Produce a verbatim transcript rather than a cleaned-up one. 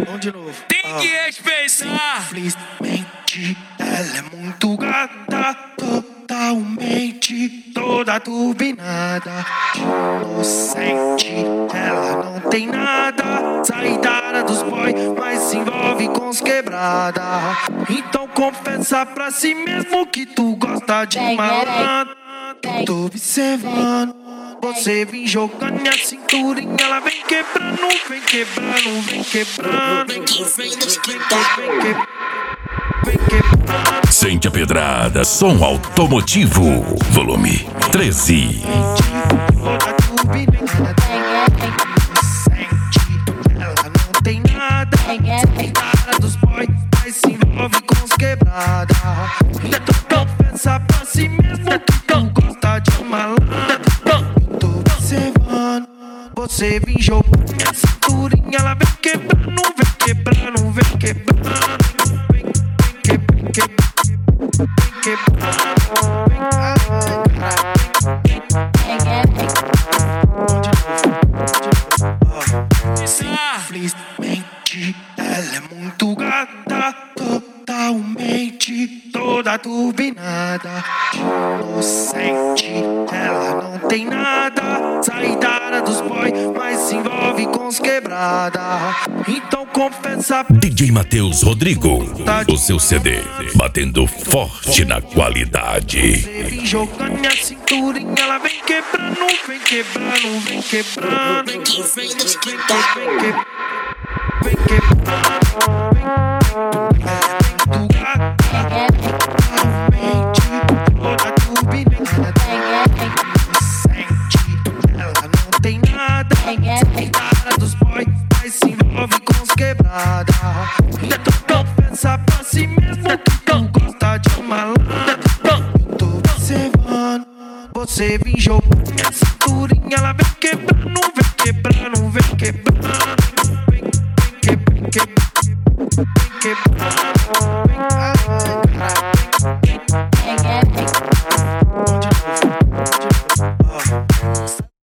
Vamos de novo. Tem que respeitar. Simplesmente ela é muito gata, totalmente toda turbinada. Inocente, ela não tem nada. Sai da área dos boy, mas se envolve com os quebrada. Então confessa pra si mesmo que tu gosta de malandro. Tô observando você vem jogando a cinturinha, ela vem quebrando, vem quebrando, vem quebrando, vem quebrando, vem quebrando. Sente a pedrada, som automotivo, volume treze. Ela não tem nada, cara dos boys, mas se envolve com os quebrada. Tenta confessar pra si mesmo que tu gosta de malandro. Tô observando você vem jogando a cinturinha, ela vem quebrando, vem quebrando, vem quebrando, vem quebrando, vem quebrando, vem Simplesmente ela é muito gata, totalmente toda turbinada. Inocente, ela não tem nada. Sai da área dos boy, mas se envolve com os quebrada. Então confessa. D J Matheus Rodrigo, o seu C D batendo forte na qualidade. Você vem jogando a cinturinha, ela vem quebrando, vem quebrando, vem quebrando, vem quebrando, vem quebrando, vem quebrando. Toda turbinada. Inocente, ela não tem nada. Cara dos boy, mas se envolve com os quebrada. Tenta confessar pra si mesmo que tu gosta de malandro. Tô observando você vem jogando a cinturinha, ela vem quebrando,